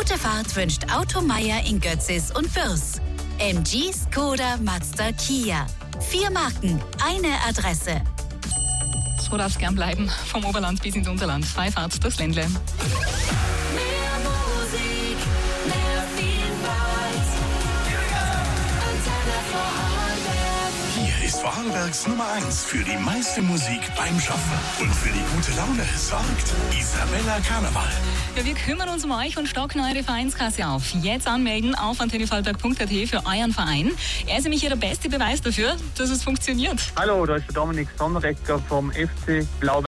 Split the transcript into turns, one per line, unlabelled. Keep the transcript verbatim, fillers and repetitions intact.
Gute Fahrt wünscht Auto Meier in Götzis und Bürs. M G, Skoda, Mazda, Kia. Vier Marken, eine Adresse.
So darf es gern bleiben, vom Oberland bis ins Unterland. Freie Fahrt durchs Ländle.
Mehr Musik, mehr Vielfalt. Antenne Vorarlberg.
Hier ist Vorarlbergs Nummer eins für die meiste Musik beim Schaffen. Und für die gute Laune sorgt Isabella Karneval.
Ja, wir kümmern uns um euch und stocken eure Vereinskasse auf. Jetzt anmelden auf antenne vorarlberg punkt a t für euren Verein. Er ist nämlich hier der beste Beweis dafür, dass es funktioniert.
Hallo, da ist der Dominik Sonnerecker vom F C Blau.